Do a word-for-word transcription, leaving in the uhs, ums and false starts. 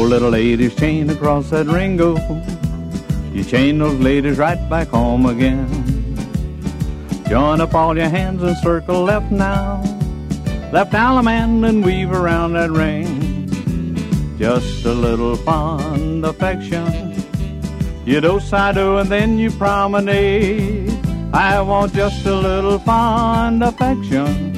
little ladies, chain across that Ringo. You chain those ladies right back home again. Join up all your hands and circle left now. Left Allemande and weave around that ring. Just a little fond affection. You do, I do, and then you promenade. I want just a little fond affection.